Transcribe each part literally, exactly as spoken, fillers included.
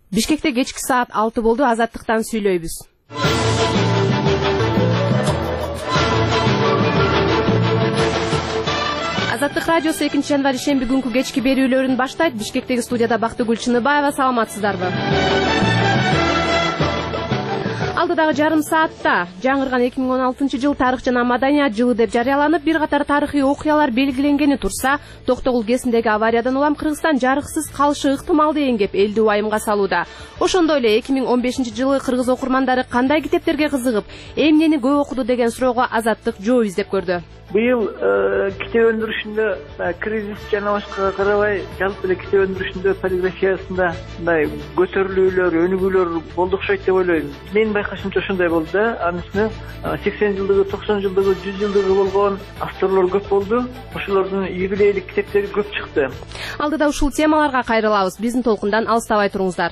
Бишкекте кечки саат алты болду. Азаттыктан сүйлөйбүз. Азаттык радиосу экинчи январь ишемби күнкү кечки берүүлөрүн баштайт. Бишкектеги студияда Бактыгүл Чыныбаева. Саламатсыздарбы? Алдыдагы жарым саатта жаңырган эки миң он алтынчы жыл тарых жана маданият жылы деп жарыяланып, бир катар тарыхый окуялар белгиленгени турса, Токтогул КЭСиндеги авариядан улам Кыргызстан жарыксыз калышы ыктымал деген кеп элди убайымга салууда. Ошондой эле эки миң он бешинчи жылы кыргыз окурмандары кандай китептерге кызыгып, эмнени көп окуду деген суроого Азаттык жооп издеп көрдү. Быйыл китеп өндүрүшүндө кризис жана башкага карабай, жалпы эле китеп өндүрүшүндө полиграфиясында мындай көтөрүлүүлөр, өнүгүүлөр болду окшойт деп ойлойм. Менин байкашымча ошондой болду да. Анын үстүнө сексен жылдыгы, токсон жылдыгы, жүз жылдыгы болгон авторлор көп болду. Ошолордун юбилейлик китептери көп чыкты. Алдыда ушул темаларга кайрылабыз. Биздин толкундан алыстабай туруңуздар.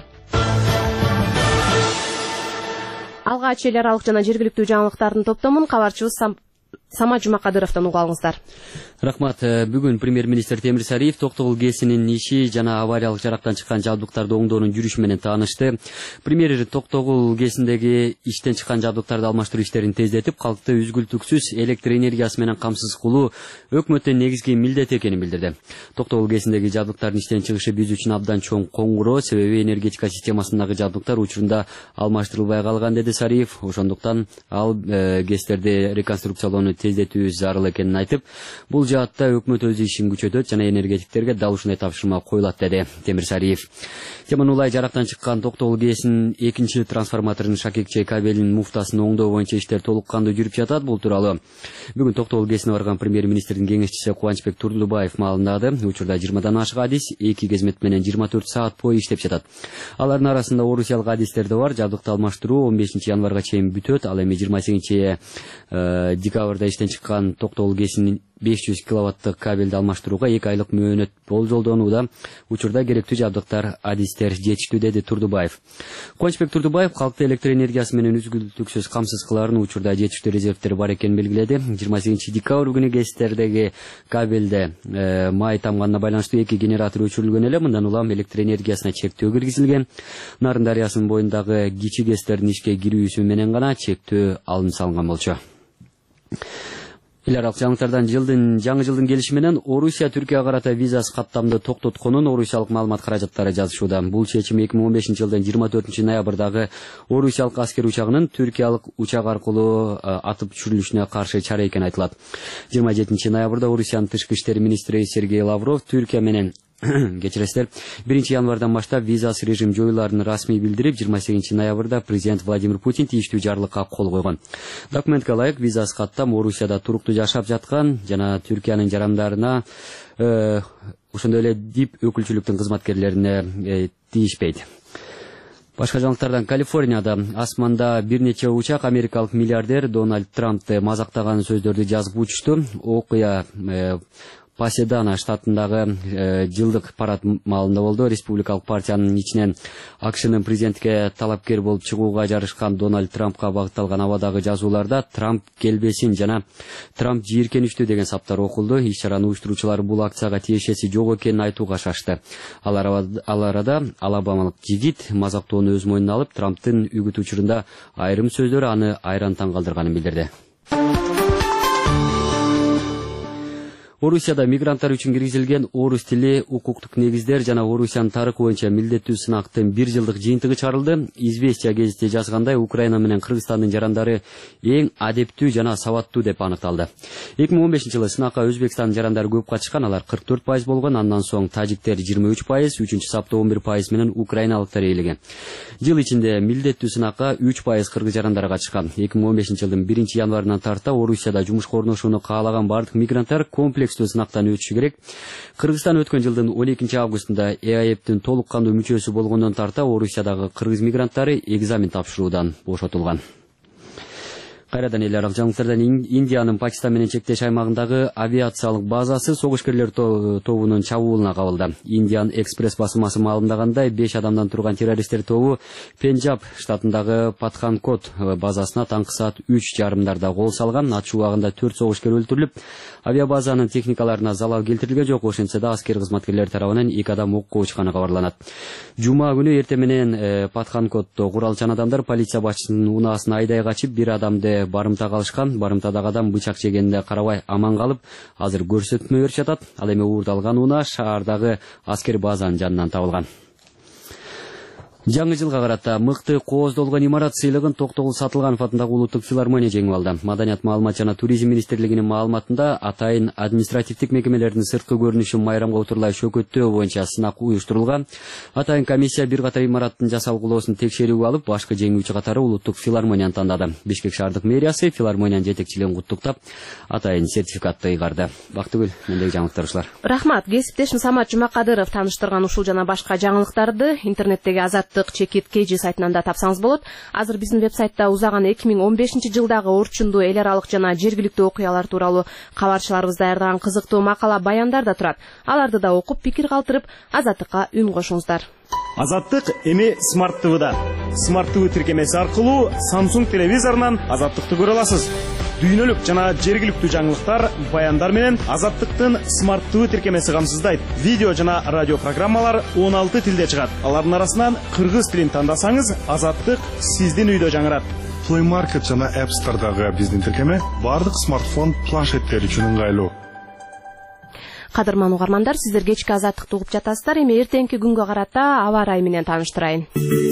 Алгач эл аралык жана жергиликтүү жаңылыктардын топтомун кабарчыбыз Самат Жумакадыровдон угуп алыңыздар. Рахмат. Бүгүн премьер-министр Темир Сариев Токтогул КЭСинин иши жана авариялык жарактан чыккан жабдыктарды оңдоонун жүрүшү менен таанышты. Премьер Токтогул КЭСиндеги иштен чыккан жабдыктарды алмаштыруу иштерин тездетип, калкты үзгүлтүксүз электр энергиясы менен камсыз кылуу өкмөттүн негизги милдети экенин билдирди. Токтогул КЭСиндеги жабдыктардын иштен чыгышы биз үчүн абдан чоң коңгуроо, себеби энергетика системасындагы жабдыктар учурунда алмаштырылбай калган, деди Сариев. Ошондуктан ал КЭСтерди реконструкциялоону тездетүү зарыл экенин айтып, бул жаатта өкмөт өз ишин күчөтөт жана энергетиктерге дал ушундай тапшырма коюлат, деди Темир Сариев. Теман улай жарактан чыккан Токтогул КЭСинин экинчи трансформаторунун шакекчей кабелинин муфтасын оңдоо боюнча иштер толук кандуу жүрүп жатат. Бул тууралуу бүгүн Токтогул КЭСине барган премьер-министрдин кеңешчиси Кубанычбек Турдубаев маалымдады. Учурда жыйырмадан ашык адис эки кезмет менен жыйырма төрт саат бою иштеп жатат. Алардын арасында орусиялык адистер да бар. Жабдыкты алмаштыруу он бешинчи январга чейин бүтөт. Ал эми жыйырма сегизинчи декабрда иштен чыккан Токтогул КЭСинин беш жүз киловаттык кабелди алмаштырууга эки айлык мөөнөт болжолдонууда. Учурда керектүү жабдыктар, адистер жетиштүү, деди Турдубаев. Кубанычбек Турдубаев калкты электр энергиясы менен үзгүлтүксүз камсыз кылаарын учурда жетиштүү резервтери бар экенин белгиледи. жыйырма сегизинчи декабрь күнү КЭСтердеги кабелде э, май тамганына байланыштуу эки генератор өчүрүлгөн эле. Мындан улам электр энергиясына чектөө киргизилген. Нарын дарыясынын боюндагы кичи КЭСтердин ишке кирүүсү менен гана чектөө алынып салынган болчу. Эл аралык жаңылыктардан жылдын жаңы жылдын келиши менен Орусия Түркияга карата визасыз каттамды токтотконун орусиялык маалымат каражаттары жазышууда. Бул чечим эки миң он бешинчи жылдын жыйырма төртүнчү ноябрдагы орусиялык аскер учагынын Түркиялык учак аркылуу атып түшүрүлүшүнө каршы чара экени айтылат. жыйырма жетинчи ноябрда Орусиянын тышкы иштер министри Сергей Лавров Түркия менен кечиресиздер биринчи январдан баштап визасыз режим жоюларын расмий билдирип, жыйырма сегизинчи ноябрда президент Владимир Путин тийиштүү жарлыкка кол койгон. Документке ылайык визасыз каттам Орусияда туруктуу жашап жаткан жана Түркиянын жарандарына э, ошондой эле дип өкүлчүлүктүн кызматкерлерине э, тийишпейт. Башка жаңылыктардан Калифорнияда асманда бир нече учак америкалык миллиардер Дональд Трампты мазактаган сөздөрдү жазып учушту. Окуя э, Паседана штатындагы э, жылдык парад маалында болду. Республикалык партиянын ичинен АКШнын президентке талапкер болуп чыгууга жарышкан Дональд Трампка багытталган абадагы жазууларда Трамп келбесин жана Трамп жийиркеништүү деген саптар окулду. Иш-чаранын уюштуруучулары бул акцияга тиешеси жок экенин айтууга шашты. Ал арада алабамалык жигит мазактоону өз мойнуна алып, Трамптын үгүт учурунда айрым сөздөрү аны айран таң калтырганын билдирди. Орусияда мигранттар үчүн киргизилген орус тили, укуктук негиздер жана Орусиянын тарыхы боюнча милдеттүү сынактын бир жылдык жыйынтыгы чарылды. Известия гезити жазгандай, Украина менен Кыргызстандын жарандары эң адептүү жана сабаттуу деп аныкталды. эки миң он бешинчи жылы сынакка Өзбекстандын жарандары көп катышкан, алар кырк төрт пайыз болгон, андан соң тажиктер жыйырма үч пайыз, үчүнчү сапта он бир пайыз менен украиналыктар ээлеген. Жыл ичинде милдеттүү сынакка үч пайыз кыргыз жарандары катышкан. эки миң он бешинчи жылдын биринчи январынан тарта Орусияда жумушка орношууну каалаган бардык мигранттар комплекс сынактан өтүшү керек. Кыргызстан өткөн жылдын он экинчи августунда ЭАЭПтин толук кандуу мүчөсү болгондон тарта Орусиядагы кыргыз мигранттары экзамен тапшыруудан бошотулган. Кайрадан эл аралык жаңылыктардан Индиянын Пакистан менен чектеш аймагындагы авиациялык базасы согушкерлер тобунун чабуулуна кабылды. Индиан экспресс басылмасы маалымдагандай, беш адамдан турган террористтер тобу Пенджаб штатындагы Патханкот базасына таңкы саат үч жарымдарда кол салган. Атыш убагында төрт согушкер өлтүрүлүп, авиабазанын техникаларына залал келтирилген жок. Ошентсе да аскер кызматкерлери тарабынан эки адам окко учканы кабарланат. Жума күнү эртең менен Патханкотто куралчан адамдар полиция башчысынын унаасына айдай качып, бир адамды барымта калышкан. Барымтадагы адам бычак жегенде карабай аман калып, азыр көрсөтмө берип жатат. Ал эми уурдалган унаа шаардагы аскер базанын жанынан табылган. Жаңы жылга карата мыкты кооздолгон имарат сыйлыгын Токтогул Сатылганов атындагы улуттук филармония жеңип алды. Маданият маалымат жана туризм министрлигинин маалыматында атайын административдик мекемелердин сырткы көрүнүшүн майрамга отурлай шөкөттөө боюнча сынак уюштурулган. Атайын комиссия бир катар имараттын жасалгылоосун текшерүүгө алып, башкы жеңүүчү катары улуттук филармонияны тандады. Бишкек шаардык мэриясы филармониянын жетекчилигин куттуктап, атайын сертификатты ыйгарды. Бактыгүл, мендеги жаңылыктар ушулар. Рахмат. Кесиптешим Самат Жумакадыров тааныштырган ушул жана башка жаңылыктарды интернеттеги Азат чекит kg сайтынан да тапсаңыз болот. Азыр биздин веб-сайтта узаган эки миң он бешинчи жылдагы орчундуу эл аралык жана жергиликтүү окуялар тууралуу кабарчыларыбыз даярдаган кызыктуу макала баяндар да турат. Аларды да окуп, пикир калтырып, Азаттыкка үн кошуңуздар. Азаттык эми Smart ти ви-да. Smart ти ви тиркемеси аркылуу Samsung телевизорунан Азаттыкты көрө аласыз. Дүйнөлүк жана жергиликтүү жаңылыктар, баяндар менен Азаттыктын Smart ти ви тиркемеси камсыздайт. Видео жана радио программалар он алты тилде чыгат. Алардын арасынан кыргыз тилин тандасаңыз, Азаттык сиздин үйдө жаңырат. Play Market жана App Store'дагы биздин тиркеме бардык смартфон планшеттер үчүн ыңгайлуу. Кадырман угармандар, сиздер кечки Азаттыкты угуп жатасыздар. Эми эртеңки күнгө карата аба ырайы менен тааныштырайын.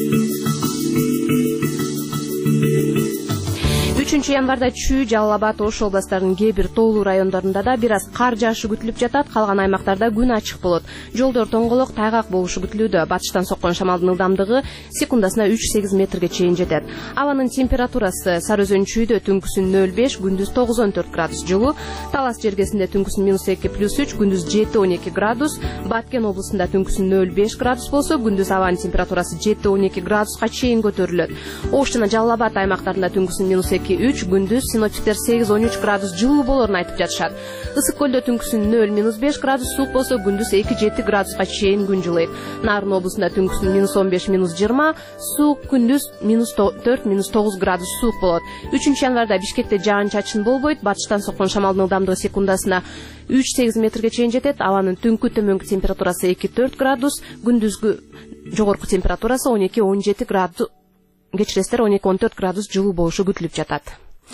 үчүнчү январда Чүй, Жалал Абад, Ош областарынын кээ бир тоолуу райондорунда да бир аз кар жаашы күтүлүп жатат. Калган аймактарда күн ачык болот. Жолдор тоңголок, тайгак болушу күтүлүүдө. Батыштан соккон шамалдын ылдамдыгы секундасына үч сегиз метрге чейин жетет. Абанын температурасы Сары Өзөн Чүйдө түнкүсүн нөл беш, күндүз тогуз он төрт градус жылуу, Талас жергесинде түнкүсүн минус эки плюс үч, күндүз жети он эки градус, Баткен облусунда түнкүсүн нөл беш градус болсо, күндүз абанын температурасы жети он эки градуска чейин көтөрүлөт. Ош жана Жалал Абад аймактарында түнкүсүн минус эки үч, күндүз синоптиктер сегиз он үч градус жылуу болорун айтып жатышат. Ысык көлдө түнкүсүн нөл минус беш градус суук болсо, күндүз эки жети градуска чейин күн жылыйт. Нарын облусунда түнкүсүн минус он беш минус жыйырма, суук, күндүз минус төрт минус тогуз градус суук болот. үчүнчү январда Бишкекте жаан чачын болбойт. Батыштан соккон шамалдын ылдамдыгы секундасына үч сегиз метрге чейин жетет. Абанын түнкү төмөнкү температурасы эки төрт градус, күндүзгү жогорку температурасы он эки он жети градус, кечиресиздер он эки он төрт градус жылуу болушу күтүлүп жатат.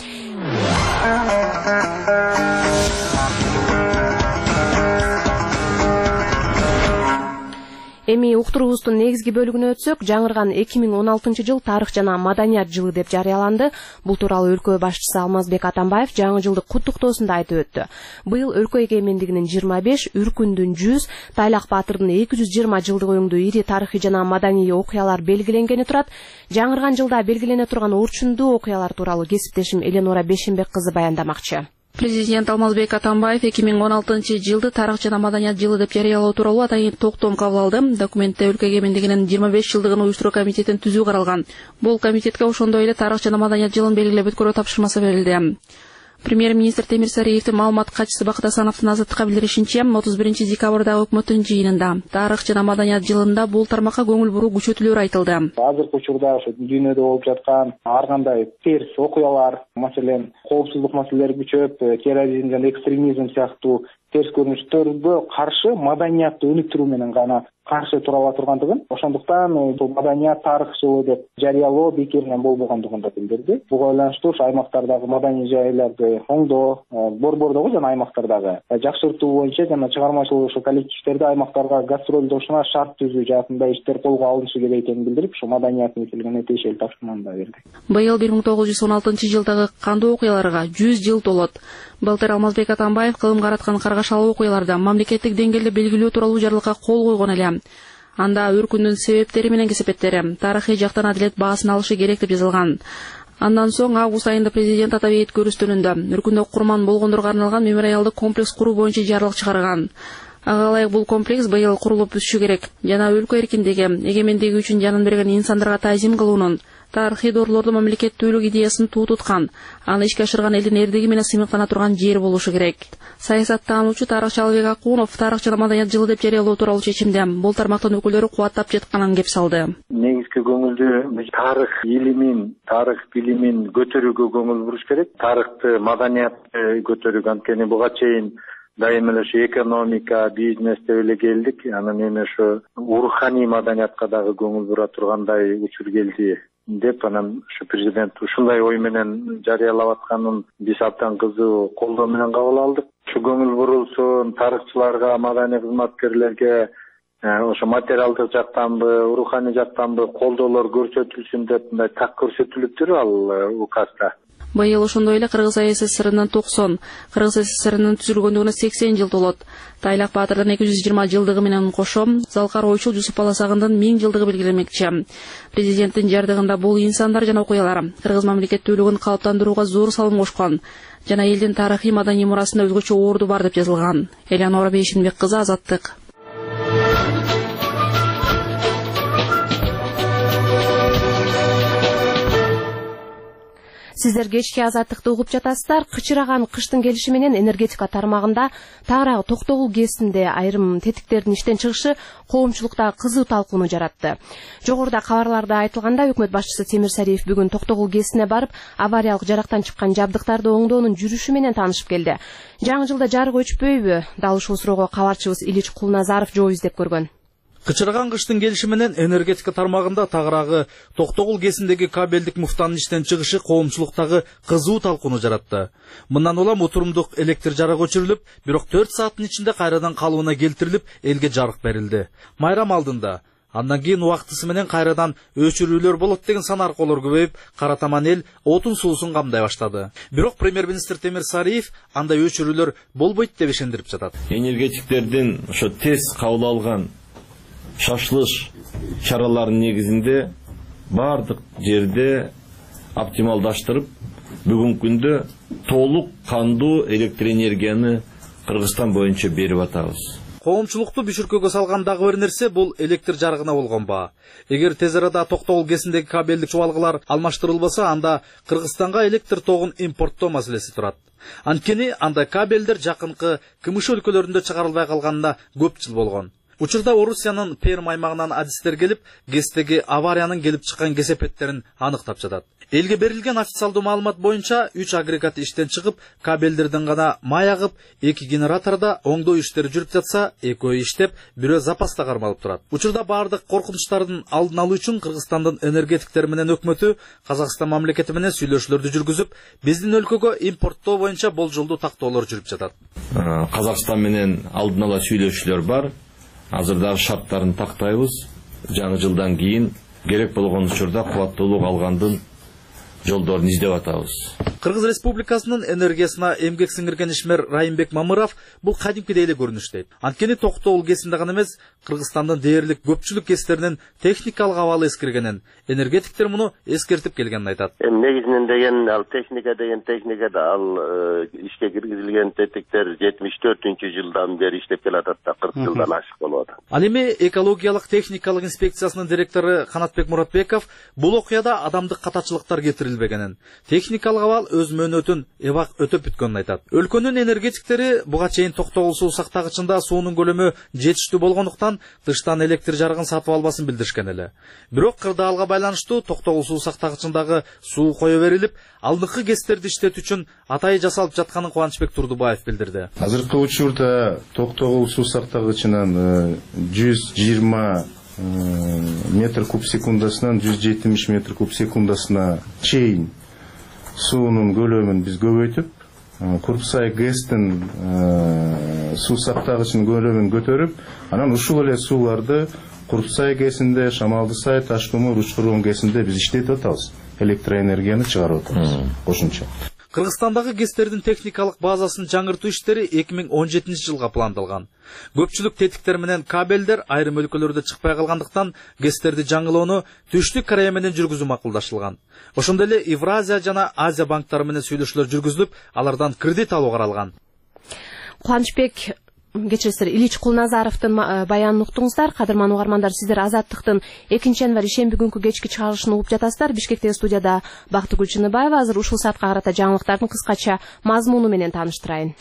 Эми уктуруубуздун негизги бөлүгүнө өтсөк, жаңырган эки миң он алтынчы жыл тарых жана маданият жылы деп жарыяланды. Бул тууралуу өлкө башчысы Алмазбек Атамбаев жаңы жылдык куттуктоосунда айтып өттү. Быйыл өлкө эгемендигинин жыйырма беш, Үркүндүн жүз, Тайлак Баатырдын эки жүз жыйырма жылдыгы өңдүү ири тарыхый жана маданий окуялар белгиленгени турат. Жаңырган жылда белгилене турган орчундуу окуялар тууралуу кесиптешим Эленора Бешенбек кызы баяндамакчы. Президент Алмазбек Атамбаев эки миң он алтынчы жылды тарых жана маданият жылы деп жарыялоо тууралуу атайын токтом кабыл алды. Документте өлкө эгемендигинин жыйырма беш жылдыгын уюштуруу комитетин түзүү каралган. Бул комитетке ошондой эле тарых жана маданият жылын белгилеп өткөрүү тапшырмасы берилди. Премьер-министр Темир Сариевдин маалымат катчысы Бакыт Асановдун Азаттыкка билдиришинче, отуз биринчи декабрдагы өкмөттүн жыйынында тарых жана маданият жылында бул тармакка көңүл буруу күчөтүлөр айтылды. Азыркы учурда ошо дүйнөдө болуп жаткан ар кандай терс окуялар, маселен, коопсуздук маселелери күчөп, терроризм жана экстремизм сыяктуу терс көрүнүштөргө каршы маданиятты өнүктүрүү менен гана каршы тура ала тургандыгын, ошондуктан бул маданият тарых жылы деп жарыялоо бекеринен болбогондугун да билдирди. Буга байланыштуу ушу аймактардагы маданий жайларды оңдоо, борбордогу жана аймактардагы жакшыртуу боюнча жана чыгармачылык ушу коллективдерди аймактарга гастролдошуна шарт түзүү жаатында иштер колго алынышы керек экенин билдирип, ушу маданият мекемесине тиешелүү тапшырманы да берди. Быйыл бир миң тогуз жүз он алтынчы жылдагы кандуу окуяларга жүз жыл толот. Былтыр Алмазбек Атамбаев кылым караткан каргашалуу окуяларда мамлекеттик деңгээлде белгилөө тууралуу жарлыкка кол койгон эле. Анда Үркүндүн себептери менен кесепеттери, тарыхый жактан адилет баасын алышы керек деп жазылган. Андан соң август айында президент Атабейт көрүстөрүндө Үркүндө курман болгондорго арналган мемориалдык комплекс куруу боюнча жарлык чыгарган. Ага ылайык бул комплекс быйыл курулуп бүтүшү керек жана өлкө эркиндиги, эгемендиги үчүн жанын берген инсандарга таазим кылуунун, тарыхый дорлордун мамлекеттүүлүк идеясын туу туткан, аны ишке ашырган элдин эрдиги менен сыймыктана турган жер болушу керек. Саясаттануучу тарыхчы Албек Акунов тарых жана маданият жылы деп жарыялоо тууралуу чечимде бул тармактын өкүлдөрү кубаттап жатканын кеп салды. Негизги көңүлдү тарых илимин, тарых билимин көтөрүүгө көңүл буруш керек. Тарыхты, маданиятты көтөрүүгө, анткени буга чейин дайыма эле ушу экономика, бизнес деп эле келдик. Анан эми ошо руханий маданиятка дагы көңүл бура тургандай учур келди деп, анан ушу президент ушундай ой менен жарыялап атканын биз абдан кызуу колдоо менен кабыл алдык. Ушу көңүл бурулсун, тарыхчыларга, маданий кызматкерлерге ошо материалдык жактанбы, руханий жактанбы колдоолор көрсөтүлсүн деп мындай так көрсөтүлүптүр ал указда. Быйыл ошондой эле Кыргыз АССРнын токсон, Кыргыз СССРнын түзүлгөндүгүнө сексен жыл толот. Тайлак Баатырдын эки жүз жыйырма жылдыгы менен кошо Залкар Ойчул Жусуп Баласагындын миң жылдыгы белгиленмекчи. Президенттин жардыгында бул инсандар жана окуялар Кыргыз мамлекеттүүлүгүн калыптандырууга зор салым кошкон жана элдин тарыхый маданий мурасында өзгөчө орду бар деп жазылган. Элеонора Бейшинбек кызы, Азаттык. Сиздер кечки Азаттыкты угуп жатасыздар. Кычыраган кыштын келиши менен энергетика тармагында тагыраагы Токтогул ГЭСинде айрым тетиктердин иштен чыгышы коомчулукта кызуу талкууну жаратты. Жогоруда кабарларда айтылгандай, өкмөт башчысы Темир Сариев бүгүн Токтогул ГЭСине барып, авариялык жарактан чыккан жабдыктарды оңдоонун жүрүшү менен таанышып келди. Жаңы жылда жарык өчпөйбү? Дал ушул суроого кабарчыбыз Илич Кулназаров жооп издеп көргөн. Кычыраган кыштын келиши менен энергетика тармагында тагыраагы Токтогул ГЭСиндеги кабелдик муфтанын иштен чыгышы коомчулуктагы кызуу талкууну жаратты. Мындан улам отурумдук электр жарыгы өчүрүлүп, бирок төрт сааттын ичинде кайрадан калыбына келтирилип, элге жарык берилди. Майрам алдында андан кийин убактысы менен кайрадан өчүрүүлөр болот деген санарколор көбөйүп, кара таман эл отун суусун камдай баштады. Бирок премьер-министр Темир Сариев андай өчүрүүлөр болбойт деп ишендирип жатат. Энергетиктердин ошо тез кабыл алган шашылыш чараларынын негизинде бардык жерде оптималдаштырып, бүгүнкү күндө толук кандуу электр энергияны Кыргызстан боюнча берип атабыз. Коомчулукту бүшүркөгө салган дагы бир нерсе бул электр жарыгына болгон баа. Эгер тез арада Токтогул ГЭСиндеги кабелдик чубалгылар алмаштырылбаса, анда Кыргызстанга электр тогун импорттоо маселеси турат. Анткени андай кабелдер жакынкы КМШ өлкөлөрүндө чыгарылбай калганына көп жыл болгон. Учурда Орусиянын Перм аймагынан адистер келип, ГЭСтеги авариянын келип чыккан кесепеттерин аныктап жатат. Элге берилген официалдуу маалымат боюнча үч агрегат иштен чыгып, кабелдерден гана май агып, эки генераторда оңдоо иштери жүрүп жатса, экөө иштеп, бирөө запаста кармалып турат. Учурда бардык коркунучтардын алдын алуу үчүн Кыргызстандын энергетиктери менен өкмөтү Казакстан мамлекети менен сүйлөшүүлөрдү жүргүзүп, биздин өлкөгө импорттоо боюнча болжолдуу тактоолор жүрүп жатат. Казакстан менен алдын ала сүйлөшүүлөр бар. Азырдагы шарттарын тактайбыз. Жаңы жылдан кийин керек болгон учурда кубаттуулук алгандын жолдорун издеп атабыз. Кыргыз Республикасынын энергиясына эмгек сиңирген ишмер Райымбек Мамыров бул кадимкидей эле көрүнүштөйт. Анткени Токтогул ГЭСинде гана эмес, Кыргызстандын дээрлик көпчүлүк ГЭСтеринин техникалык абалы эскиргенин, энергетиктер муну эскертип келгенин айтат. Эми негизинен деген ал техника деген техникада ал ишке киргизилген тетиктер жетимиш төртүнчү жылдан бери иштеп келатат да, кырк жылдан ашык болуп атат. Ал эми экологиялык техникалык инспекциясынын директору Канатбек Муратбеков бул окуяда адамдык катачылыктар кетирилбегенин, техникалык абал өз мөөнөтүн эбак өтөп бүткөнүн айтат. Өлкөнүн энергетиктери буга чейин Токтогул суу сактагычында суунун көлөмү жетиштүү болгондуктан тыштан электр жарыгын сатып албасын билдиришкен эле. Бирок кырдаалга байланыштуу Токтогул суу сактагычындагы суу кое берилип, алдыңкы ГЭСтерди иштетүү үчүн атайы жасалып жатканын Кубанычбек Турдубаев билдирди. Азыркы учурда Токтогул суу сактагычынан жүз жыйырма метр куб секундасынан жүз жетимиш метр куб секундасына чейин суунун көлөмүн биз көбөйтүп, Курпсай ГЭСтин суу сактагычынын көлөмүн көтөрүп, анан ушул эле сууларды Курпсай ГЭСинде, Шамалдысай, Ташкөмүр, Учкургон ГЭСинде биз иштетип атабыз. Электроэнергияны чыгарып атабыз кошумча. Кыргызстандагы ГЭСтердин техникалык базасын жаңыртуу иштери эки миң он жетинчи жылга пландалган. Көпчүлүк тетиктер менен кабелдер айрым өлкөлөрдө чыкпай калгандыктан ГЭСтерди жаңылоону Түштүк Корея менен жүргүзүү макулдашылган. Ошондой эле Евразия жана Азия банктары менен сүйлөшүүлөр жүргүзүлүп, алардан кредит алуу каралган. Кубанычбек кечиресиздер, Ильич Кулназаровдун баянын уктуңуздар. Кадырман угармандар, сиздер Азаттыктын экинчи январь ишемби күнкү кечки чыгарылышын угуп жатасыздар. Бишкектеги студияда Бактыгүл Чыныбаева. Азыр ушул саатка карата жаңылыктардын кыскача мазмуну менен тааныштырайын.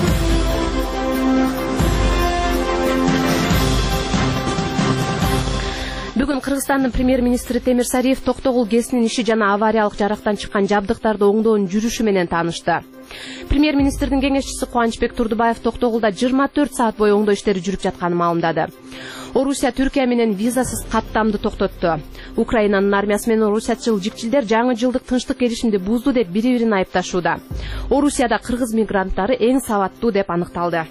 Бүгүн Кыргызстандын премьер-министри Темир Сариев Токтогул ГЭСинин иши жана авариялык жарактан чыккан жабдыктарды оңдоонун жүрүшү менен таанышты. Премьер-министрдин кеңешчиси Кубанычбек Турдубаев Токтогулда жыйырма төрт саат бою оңдоо иштери жүрүп жатканын маалымдады. Орусия Түркия менен визасыз каттамды токтотту. Украинанын армиясы менен орусиячыл жикчилдер жаңы жылдык тынчтык келишимди бузду деп бири-бирин айыпташууда. Орусияда кыргыз мигранттары эң сабаттуу деп аныкталды.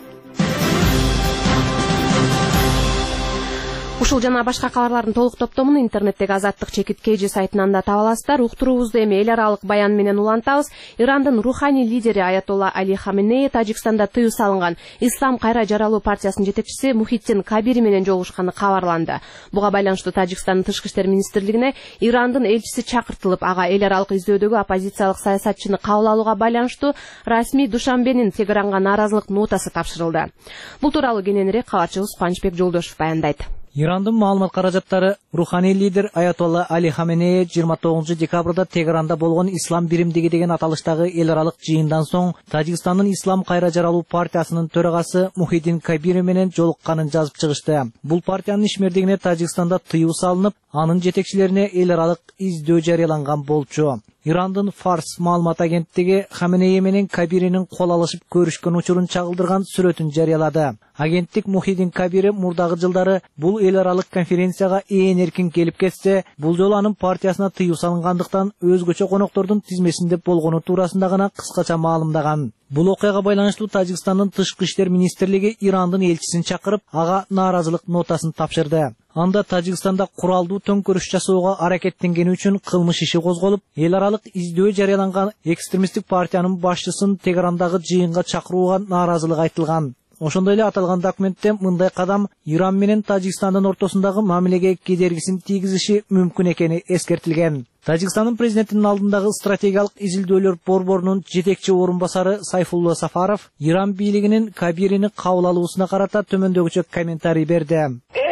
Ушул жана башка кабарлардын толук топтомун интернеттеги Азаттык чекит кей жи сайтынан да таба аласыздар. Уктуруубузду эми эл аралык баян менен улантабыз. Ирандын руханий лидери Аятолла Али Хаменеи Тажикстанда тыюу салынган Ислам кайра жаралуу партиясынын жетекчиси Мухиддин Кабири менен жолугушканы кабарланды. Буга байланыштуу Тажикстандын тышкы иштер министрлигине Ирандын элчиси чакыртылып, ага эл аралык издөөдөгү оппозициялык саясатчыны кабыл алууга байланыштуу расмий Душанбенин Тегеранга нааразылык нотасы тапшырылды. Бул тууралуу кененирээк кабарчыбыз Кубанычбек Жолдошев баяндайт. Ирандын маалымат каражаттары руханий лидер Аятолла Али Хаменеи жыйырма тогузунчу декабрда Тегеранда болгон Ислам биримдиги деген аталыштагы эл аралык жыйындан соң Тажикстандын Ислам кайра жаралуу партиясынын төрагасы Мухиддин Кабири менен жолукканын жазып чыгышты. Бул партиянын ишмердигине Тажикстанда тыюу салынып, анын жетекчилерине эл аралык издөө жарыяланган болчу. Ирандын Фарс маалымат агенттиги Хаменеи менен Кабиринин кол алышып көрүшкөн учурун чагылдырган сүрөтүн жарыялады. Агенттик Мухиддин Кабири мурдагы жылдары бул эл аралык конференцияга ээн эркин келип кетсе, бул жолу анын партиясына тыюу салынгандыктан өзгөчө коноктордун тизмесинде болгону туурасында гана кыскача маалымдаган. Бул окуяга байланыштуу Тажикстандын тышкы иштер министрлиги Ирандын элчисин чакырып, ага нааразылык нотасын тапшырды. Анда Тажикстанда куралдуу төңкөрүш жасоого аракеттенгени үчүн кылмыш иши козголуп, эл аралык издөө жарыяланган экстремисттик партиянын башчысын Тегерандагы жыйынга чакырууга нааразылык айтылган. Ошондой эле аталган документте мындай кадам Иран менен Тажикстандын ортосундагы мамилеге кедергисин тийгизиши мүмкүн экени эскертилген. Тажикстандын президентинин алдындагы стратегиялык изилдөөлөр борборунун жетекчи орун басары Сайфулла Сафаров Иран бийлигинин Кабирини кабыл алуусуна карата төмөндөгүчө комментарий берди.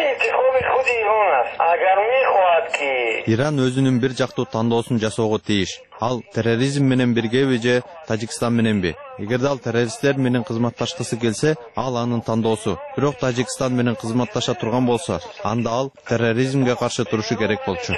Иран өзүнүн бир жактуу тандоосун жасоого тийиш. Ал терроризм менен биргеби же Тажикстан мененби? Эгерде ал террористтер менен кызматташкысы келсе, ал анын тандоосу. Бирок Тажикстан менен кызматташа турган болсо, анда ал терроризмге каршы турушу керек болчу.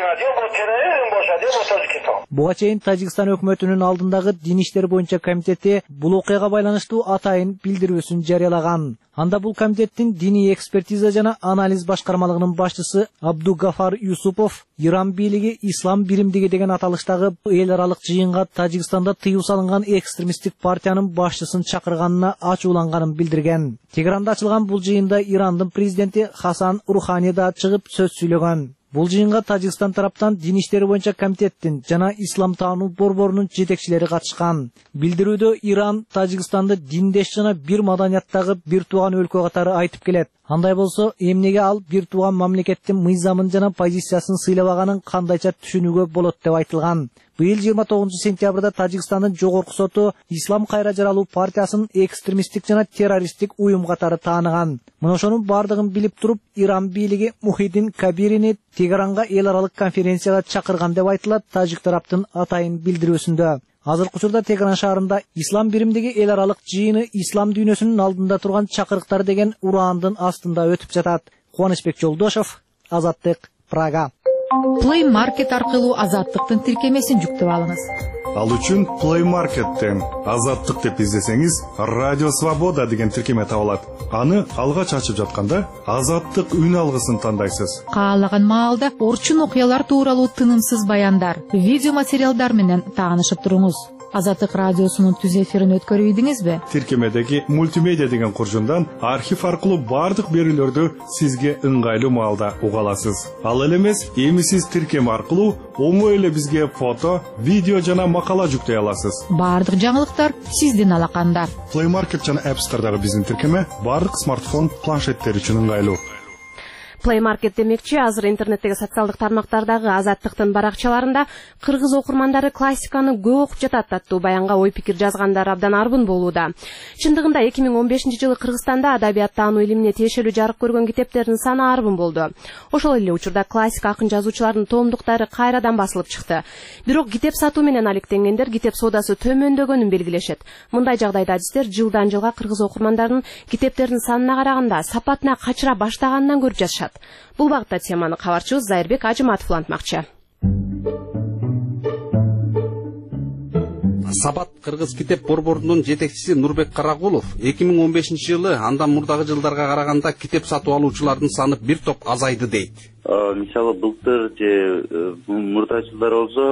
Буга чейин Тажикстан өкмөтүнүн алдындагы дин иштер боюнча комитети бул окуяга байланыштуу атайын билдирүүсүн жарыялаган. Анда бул комитеттин диний экспертиза жана анализ башкармалыгынын башчысы Абдугафар Юсупов Иран бийлиги Ислам биримдиги деген аталыштагы эл аралык жыйынга Тажикстанда тыюу салынган экстремисттик партиянын башчысын чакырганына ачууланганын билдирген. Тегеранда ачылган бул жыйында Ирандын президенти Хасан Рухани да чыгып сөз сүйлөгөн. Бул жыйынга Тажикстан тараптан дин иштери боюнча комитеттин жана ислам таануу борборунун жетекчилери катышкан. Билдирүүдө Иран Тажикстанды диндеш жана бир маданияттагы бир тууган өлкө катары айтып келет. Андай болсо, эмнеге ал бир тууган мамлекеттин мыйзамын жана позициясын сыйлабаганын кандайча түшүнүүгө болот деп айтылган. Быйыл жыйырма тогузунчу сентябрда Тажикстандын жогорку соту Ислам кайра жаралуу партиясын экстремисттик жана террористтик уюм катары тааныган. Мына ошонун бардыгын билип туруп, Иран бийлиги Мухиддин Кабирини Тегеранга эл аралык конференцияга чакырган деп айтылат тажик тараптын атайын билдирүүсүндө. Азыркы учурда Тегеран шаарында Ислам биримдиги эл аралык жыйыны ислам дүйнөсүнүн алдында турган чакырыктар деген ураандын астында өтүп жатат. Кубанычбек Жолдошев, Азаттык, Прага. Play Market аркылуу Азаттыктын тиркемесин жүктөп алыңыз. Ал үчүн Play Market'тен Азаттык деп издесеңиз, Радио Свобода деген тиркеме табылат. Аны алгач ачып жатканда Азаттык үн алгысын тандайсыз. Каалаган маалда орчун окуялар тууралуу тынымсыз баяндар, видео материалдар менен таанышып туруңуз. Азаттык радиосунун түз эфирин өткөрүп ийдиңизби? Тиркемедеги мультимедиа деген куржундан архив аркылуу бардык берүүлөрдү сизге ыңгайлуу маалда уга аласыз. Ал эле эмес, эми сиз тиркеме аркылуу оңой эле бизге фото, видео жана макала жүктөй аласыз. Бардык жаңылыктар сиздин алаканда. Play Market жана App Store'дагы биздин тиркеме бардык смартфон, планшеттер үчүн ыңгайлуу. Play Market демекчи, азыр интернеттеги социалдык тармактардагы Азаттыктын баракчаларында кыргыз окурмандары классиканы көп окуп жатат аттуу баянга ой пикир жазгандар абдан арбын болууда. Чындыгында эки миң он бешинчи жылы Кыргызстанда адабият таануу илимине тиешелүү жарык көргөн китептердин саны арбын болду. Ошол эле учурда классик акын жазуучулардын томдуктары кайрадан басылып чыкты. Бирок китеп сатуу менен алектенгендер китеп соодасы төмөндөгөнүн белгилешет. Мындай жагдайда адистер жылдан жылга кыргыз окурмандардын китептердин санына караганда сапатына качыра баштаганынан көрүп жатышат. Бул багытта теманы кабарчыбыз Зайырбек Ажыматов улантмакчы. Сабат кыргыз китеп борборунун жетекчиси Нурбек Карагулов эки миң он бешинчи жылы андан мурдагы жылдарга караганда китеп сатып алуучулардын саны бир топ азайды дейт. Мисалы былтыр же мурда жылдар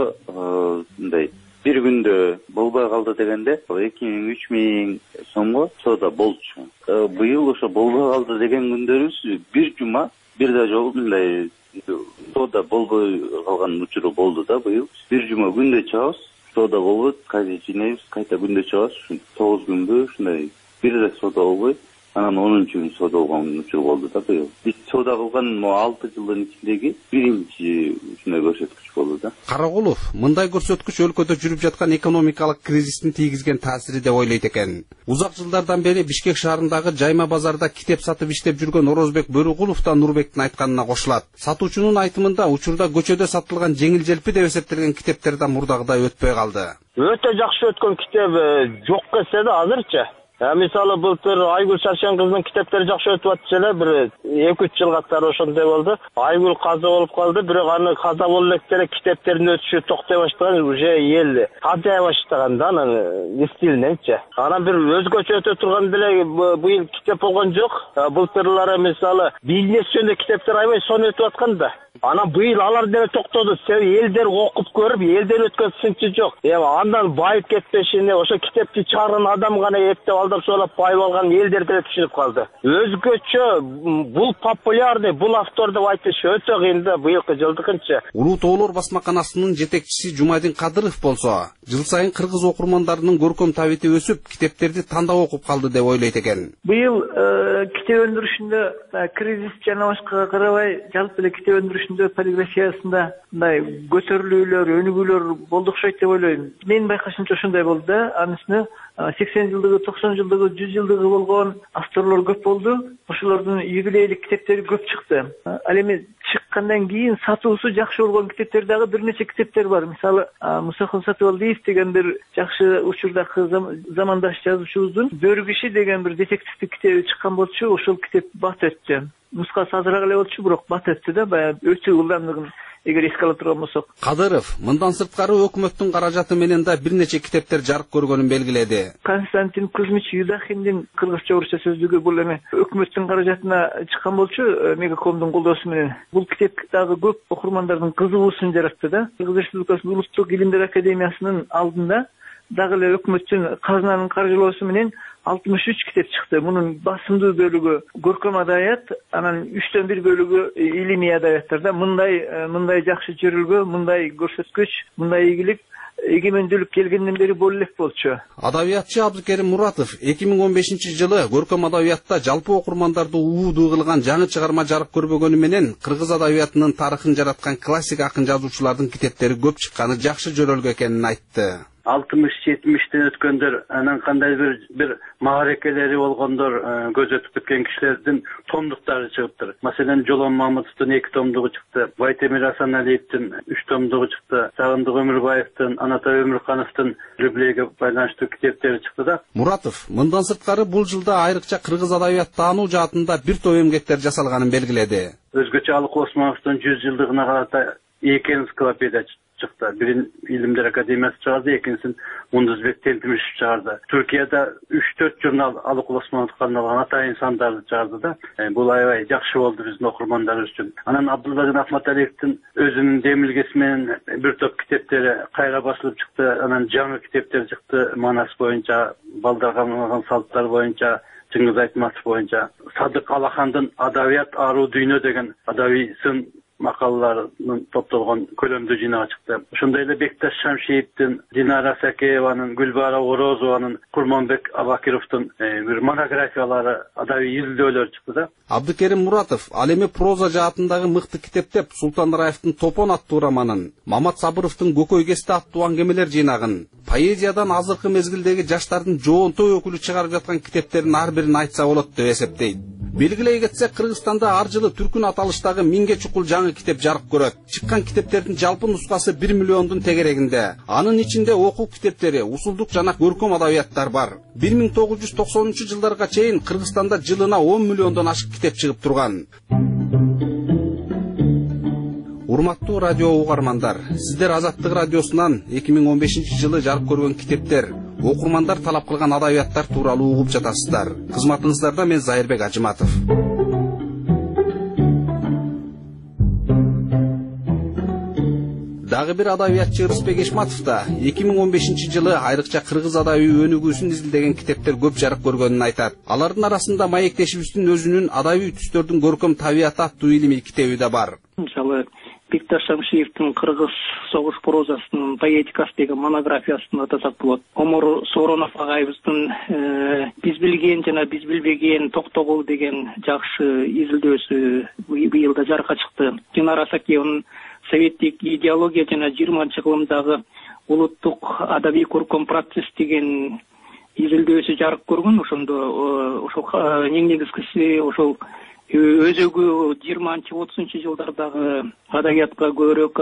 болсо мындай бир күндө болбой калды дегенде эки миң үч миң сомго соода болчу. Быйыл ошо болбой калды деген күндөрүбүз бир жума бир да жолу мындай соода болбой калган учуру болду да быйыл. Бир жума күндө чыгабыз, соода болбойт, кайда жинейбиз, кайта күндө чыгабыз, тогуз күнбү ушундай бир да соода болбой, анан онунчу күн соода болгон учур болду да быйыл. Биз соода кылган алты жылдын ичиндеги биринчи ушундай көрсөткүч болду да. Карагулов мындай көрсөткүч өлкөдө жүрүп жаткан экономикалык кризистин тийгизген таасири деп ойлойт экен. Узак жылдардан бери Бишкек шаарындагы жайма базарда китеп сатып иштеп жүргөн Орозбек Бөрүкулов да Нурбектин айтканына кошулат. Сатуучунун айтымында учурда көчөдө сатылган жеңил желпи деп эсептелген китептер да мурдагыдай өтпөй калды. Өтө жакшы өткөн китеп жок эсе да азырчы. Мисалы былтыр Айгүл Шаршен кыздын китептери жакшы өтүп атчу эле, бир эки үч жыл катары ошондой болду. Айгүл каза болуп калды, бирок аны каза болуп электере китептердин өтүшү токтой баштаган, уже эл кадая баштаган да анын стилиненчи. Анан бир өзгөчө өтө турган деле быйыл китеп болгон жок. Былтырлары мисалы бизнес жөнүндө китептер аябай сон өтүп аткан да. Анан быйыл алар деле токтоду. Элдер окуп көрүп, элден өткөн сынчы жок. Эми андан байып кетпешине ошо китепти чыгарган адам гана эптеп алдап соолап байып алган элдер деле түшүнүп калды. Өзгөчө бул популярный, бул автор деп айтыш өтө кыйын да быйылкы жылдыкынча. Улуу тоолор басмаканасынын жетекчиси Жумайдин Кадыров болсо, жыл сайын кыргыз окурмандарынын көркөм табити өсүп, китептерди тандап окуп калды деп ойлойт экен. Быйыл китеп өндүрүшүндө кризис жана башкага карабай, жалпы эле китеп өндүрүшүндө полиграфиясында мындай көтөрүлүүлөр, өнүгүүлөр болду окшойт деп ойлойм. Менин байкашымча ошондой болду да. Анын үстүнө сексен жылдыгы, токсон жылдыгы, жүз жылдыгы болгон авторлор көп болду. Ошолордун юбилейлик китептери көп чыкты. Ал эми чыккандан кийин сатуусу жакшы болгон китептер дагы бир нече китептер бар. Мисалы, Мусахун Сатыбалдиев деген бир жакшы учурдагы замандаш жазуучубуздун Бөрү киши деген бир детективдик китеби чыккан болчу. Ошол китеп бат өттү. Нускасы азыраак эле болчу, бирок бат өттү да, баягы өтүү ылдамдыгын эгер эске ала турган болсок. Кадыров мындан сырткары өкмөттүн каражаты менен да бир нече китептер жарык көргөнүн белгиледи. Константин Кузьмич Юдахиндин кыргызча орусча сөздүгү бул эми өкмөттүн каражатына чыккан болчу, Мегакомдун колдоосу менен. Бул китеп дагы көп окурмандардын кызыгуусун жаратты да. Кыргыз Республикасынын Улуттук илимдер академиясынын алдында дагы эле өкмөттүн казынанын каржылоосу менен алтымыш үч китеп чыкты. Мунун басымдуу бөлүгү көркөм адабият, анан үчтөн бир бөлүгү илимий адабияттарда. Мындай мындай жакшы жүрүлгө, мындай көрсөткүч, мындай ийгилик эгемендүүлүк келгенден бери боло элек болчу. Адабиятчы Абдыкерим Муратов эки миң он бешинчи жылы көркөм адабиятта жалпы окурмандарды ууудуу кылган жаңы чыгарма жарык көрбөгөнү менен кыргыз адабиятынын тарыхын жараткан классик акын жазуучулардын китептери көп чыкканы жакшы жөрөлгө экенин айтты. алтымыш жетимиштен өткөндөр, анан кандай бир бир маарекелери болгондор, көз өтүп кеткен кишилердин томдуктары чыгыптыр. Маселен, Жолон Мамытовдун эки томдугу чыкты, Байтемир Асаналиевдин үч томдугу чыкты, Сагындык Өмүрбаевдин, Анатай Өмүркановдун юбилейге байланыштуу китептери чыкты да. Муратов мындан сырткары бул жылда айрыкча кыргыз адабият таануу жаатында бир топ эмгектер жасалганын белгиледи. Өзгөчө Алык Осмоновдун жүз жылдыгына карата эки энциклопедия чыкты. Бирин Илимдер академиясы чыгарды, экинчисин Мундузбек Тентимишев чыгарды. Түркияда үч төрт журнал Алык Осмоновго арналган атайын сандарды чыгарды да. Бул аябай жакшы болду биздин окурмандарыбыз үчүн. Анан Абдулбагин Ахматалиевдин өзүнүн демилгеси менен бир топ китептери кайра басылып чыкты. Анан жаңы китептер чыкты. Манас боюнча, балдарга арналган салттар боюнча, Чыңгыз Айтматов боюнча. Садык Алахандын Адабият аруу дүйнө деген адабий сын макалаларынын топтолгон көлөмдүү жыйнагы чыкты. Ошондой эле Бекташ Шамшиевдин, Динара Сакееванын, Гүлбара Орозованын, Курманбек Абакировдун бир монографиялары, адабий изилдөөлөр чыкты да. Абдыкерим Муратов ал эми проза жаатындагы мыкты китеп деп Султан Раевдин Топон аттуу романын, Мамат Сабыровдун Көкөй кесте аттуу аңгемелер жыйнагын, поэзиядан азыркы мезгилдеги жаштардын жоонтой өкүлү чыгарып жаткан китептердин ар бирин айтса болот деп эсептейт. Белгилей кетсек, Кыргызстанда ар жылы түркүн аталыштагы миңге чукул жаңы китеп жарык көрөт. Чыккан китептердин жалпы нускасы бир миллиондун тегерегинде. Анын ичинде окуу китептери, усулдук жана көркөм адабияттар бар. бир миң тогуз жүз токсонунчу жылдарга чейин Кыргызстанда жылына он миллиондон ашык китеп чыгып турган. Урматтуу радио угармандар, сиздер Азаттык радиосунан эки миң он бешинчи жылы жарык көргөн китептер, окурмандар талап кылган адабияттар тууралуу угуп жатасыздар. Кызматыңыздарда мен Зайырбек Ажыматов. Дагы бир адабиятчы Рыспек Эшматов да эки миң он бешинчи жылы айрыкча кыргыз адабий өнүгүүсүн изилдеген китептер көп жарык көргөнүн айтат. Алардын арасында маектешибиздин өзүнүн адабий түстөрдүн көркөм табияты аттуу илимий китеби да бар. Мисалы, Бекташ Шамшиевдин Кыргыз согуш прозасынын поэтикасы деген монографиясын атасак болот. Омор Соронов агайыбыздын биз билген жана биз билбеген Токтогул деген жакшы изилдөөсү быйыл да жарыкка чыкты. Динара Сакееванын советтик идеология жана жыйырманчы кылымдагы улуттук адабий көркөм процесс деген изилдөөсү жарык көргөн. Ошондо ошол эң негизгиси ошол өзөгү жыйырманчы отузунчу жылдардагы адабиятка көбүрөөк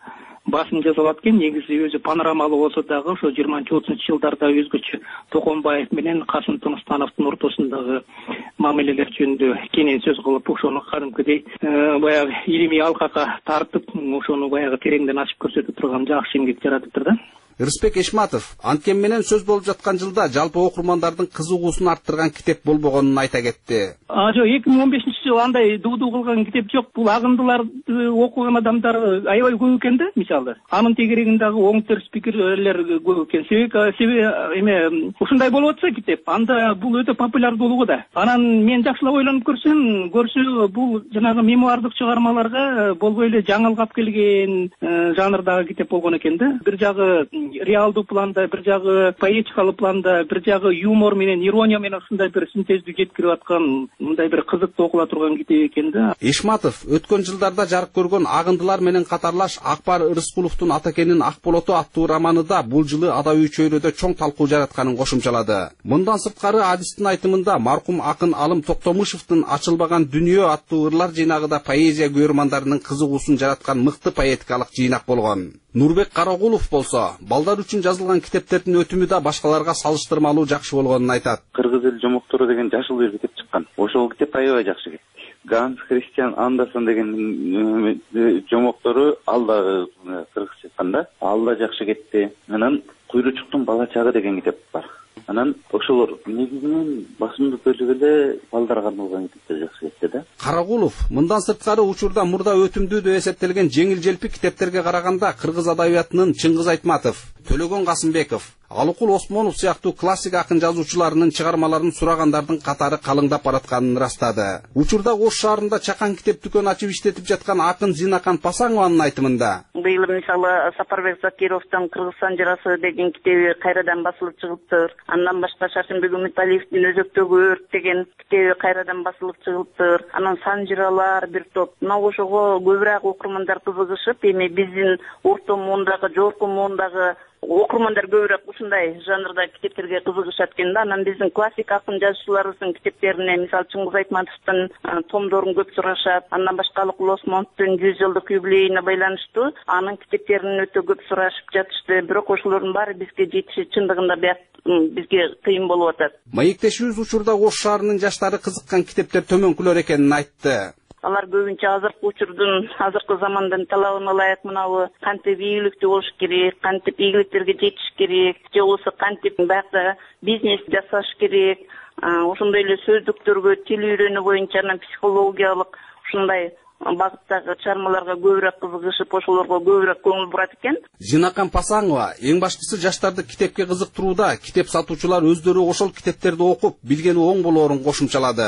басым жасалат экен. Негизи өзү панорамалуу болсо дагы ошо жыйырманчы отузунчу жылдарда өзгөчө Токонбаев менен Касым Тыныстановдун ортосундагы мамилелер жөнүндө кенен сөз кылып, ошону кадимкидей баягы илимий алкага тартып, ошону баягы тереңден ачып көрсөтүп турган жакшы эмгек жаратыптыр да. Рыспек Эшматов анткени менен сөз болуп жаткан жылда жалпы окурмандардын кызыгуусун арттырган китеп болбогонун айта кетти. А жок, эки миң он бешинчи жылы андай дуу-дуу кылган китеп жок. Бул агындыларды окуган адамдар аябай көп экен да, мисалы. Анын тегерегиндагы оң терс пикирлер көп экен. Себеби эме ушундай болуп атса китеп, анда бул өтө популярдуу болугу да. Анан мен жакшылап ойлонуп көрсөм, көрсө бул жанагы мемуардык чыгармаларга болбой эле жаңылгап келген жанрдагы китеп болгон экен да. Бир жагы реалдуу планда, бир жагы поэтикалуу планда, бир жагы юмор менен, ирония менен ушундай бир синтезди жеткирип аткан, мындай бир кызыктуу окула турган китеп экен да. Эшматов өткөн жылдарда жарык көргөн Агындылар менен катарлаш Акбар Рыскуловдун Атакенин Акболоту аттуу романында бул жылы адабий чөйрөдө чоң талкуу жаратканын кошумчалады. Мындан сырткары адистин айтымында маркум акын Алым Токтомушевдун Ачылбаган дүнүйө аттуу ырлар жыйнагында поэзия көрөрмандарынын кызыгуусун жараткан мыкты поэтикалык жыйнак болгон. Нурбек Карагулов болсо, балдар үчүн жазылган китептердин өтүмү да башкаларга салыштырмалуу жакшы болгонун айтат. Кыргыз эл жомоктору деген жашыл бир китеп чыккан. Ошол китеп аябай жакшы кетти. Ганс Христиан Андерсон деген жомоктору ал да кыргыз чыкканда, ал да жакшы кетти. Анан Куйручуктун бала чагы деген китеп бар. Анан ошолор негизинен басымдуу бөлүгү эле балдарга арналган китептер жакшы кетти да. Карагулов мындан сырткары учурда мурда өтүмдүү деп эсептелген жеңил желпи китептерге караганда кыргыз адабиятынын Чыңгыз Айтматов, Төлөгөн Касымбеков, Алыкул Осмонов сыяктуу классик акын жазуучуларынын чыгармаларын сурагандардын катары калыңдап баратканын ырастады. Учурда Ош шаарында чакан китеп дүкөн ачып иштетип жаткан акын Зинакан Пасаңованын айтымында быйыл мисалы Сапарбек Закировдун Кыргызстан жарасы деген китеби кайрадан басылып чыгыптыр. Андан башка Шаршембек Үмүталиевдин Өзөктөгү өрт деген китеби кайрадан басылып чыгыптыр. Анан Санжыралар бир топ. Мына ошого көбүрөөк окурмандар кызыгышып, эми биздин орто муундагы, жогорку муундагы окурмандар көбүрөөк ушундай жанрда китептерге кызыгышат экен да. Анан биздин классик акын жазуучуларыбыздын китептерине, мисалы Чыңгыз Айтматовдун томдорун көп сурашат. Андан башка Алыкул Осмоновдун жүз жылдык юбилейине байланыштуу анын китептерин өтө көп сурашып жатышты. Бирок ошолордун баары бизге жетиши чындыгында бизге кыйын болуп атат. Маектешибиз учурда Ош шаарынын жаштары кызыккан китептер төмөнкүлөр экенин айтты. Алар көбүнчө азыркы учурдун, азыркы замандын талабына ылайык мынабы кантип ийгиликтүү болуш керек, кантип ийгиликтерге жетиш керек, же болбосо кантип баягы бизнес жасаш керек, ошондой эле сөздүктөргө тил үйрөнүү боюнча анан психологиялык ушундай багыттагы чыгармаларга көбүрөөк кызыгышып, ошолорго көбүрөөк көңүл бурат экен. Зинакан Пасаңова эң баштысы жаштарды китепке кызыктырууда китеп сатуучулар өздөрү ошол китептерди окуп, билгени оң болоорун кошумчалады.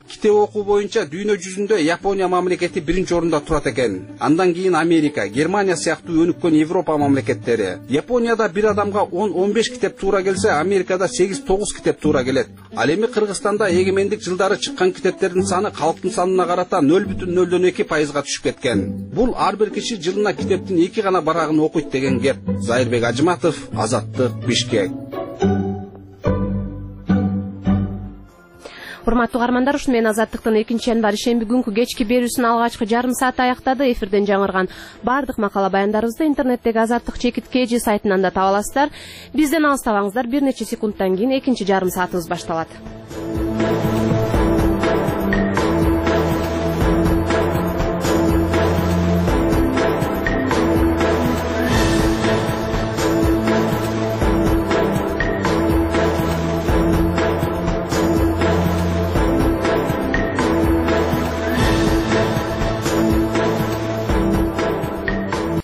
Китеп окуу боюнча дүйнө жүзүндө Япония мамлекети биринчи орунда турат экен. Андан кийин Америка, Германия сыяктуу өнүккөн Европа мамлекеттери. Японияда бир адамга он он беш китеп туура келсе, Америкада сегиз тогуз китеп туура келет. Ал эми Кыргызстанда эгемендик жылдары чыккан китептердин саны калктын санына карата нөл бүтүн нөлдөн эки пайызга түшүп кеткен. Бул ар бир киши жылына китептин эки гана барагын окуйт деген кеп. Зайырбек Ажыматов, Азаттык, Бишкек. Урматтуу угармандар, ушу менен Азаттыктын экинчи январь шемби күнкү кечки берүүсүн алгачкы жарым саат аяктады. Эфирден жаңырган бардык макала баяндарыбызды интернеттеги Азаттык чекит кж сайтынан да таба аласыздар. Бизден алыстабаңыздар, бир нече секундтан кийин экинчи жарым саатыбыз башталат.